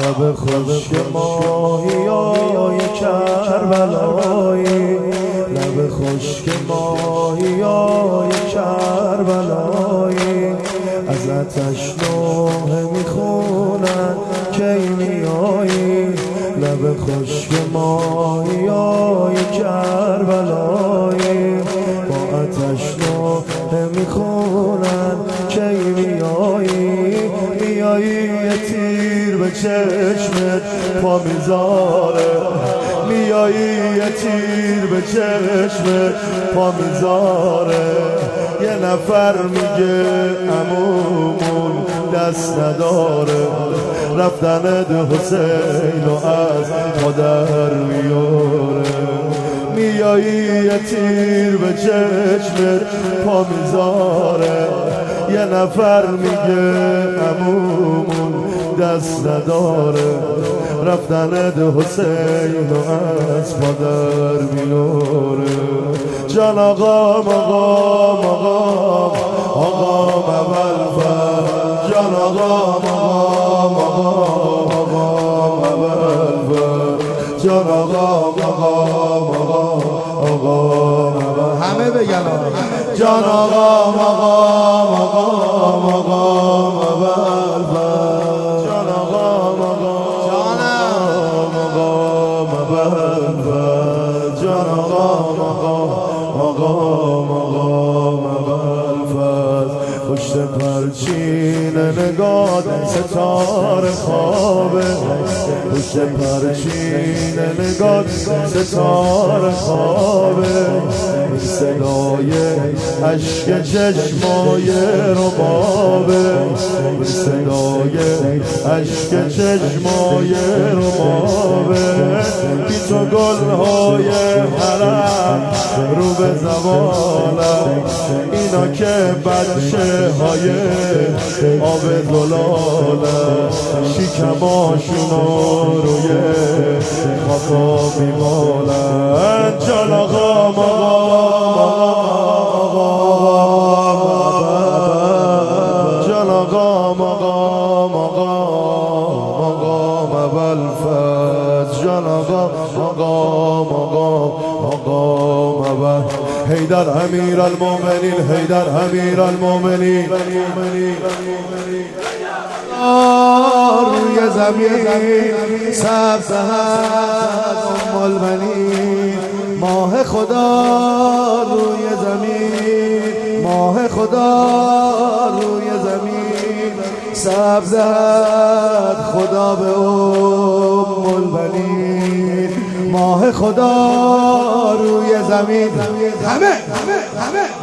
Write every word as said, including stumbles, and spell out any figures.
لب خشک ماهیای کربلایی، لب خشک ماهیای کربلایی، از آتش نوحه میخونن کی میایی، لب خشک ماهیای کربلایی، با آتش نوحه میخونن کی میایی، میایی یه تیر به چشمت پا میذاره، میایی یه تیر به چشمت پا میذاره، یه نفر میگه عمومون دست نداره، رفتن ده حسین و از مادر میاره، میایی یه تیر به چشمت پا میذاره، یه نفر میگه عمومون دست نداره، رفتن ده حسین و از مادر میاره. جان آقا مقام مقام آقام اول فرد، جان آقا مقام مقام آقام اول فرد، جان آقا مقام مقام آقام اول، همه بگن جان آقا مقام مقام آقام اول فرد، جان آقا مقام مقام اول فرد، جان آقا مقام مقام مقام اول فرد، پشت پرچین نگاه ستاره خوابه، پشت پرچین نگاه ستاره خوابه، صدای عشق چشمای ربابه، صدای عشق چشمای ربابه، بی تو گلهای حرم رو به زوالم، اینا که بچه های آب زلالم، شکماشونو روی خاکا میمالن. جان آقا جان آقا مقام مقام اول فرد، جان آقا مقام مقام اول، حیدر امیر المومنین، حیدر امیر المومنین، روی زمین سبز هست ام البنین، ماه خدا روی زمین، ماه خدا روی زمین سبز هست، خدا به ام البنین، ماه خدا روی زمین، همه همه همه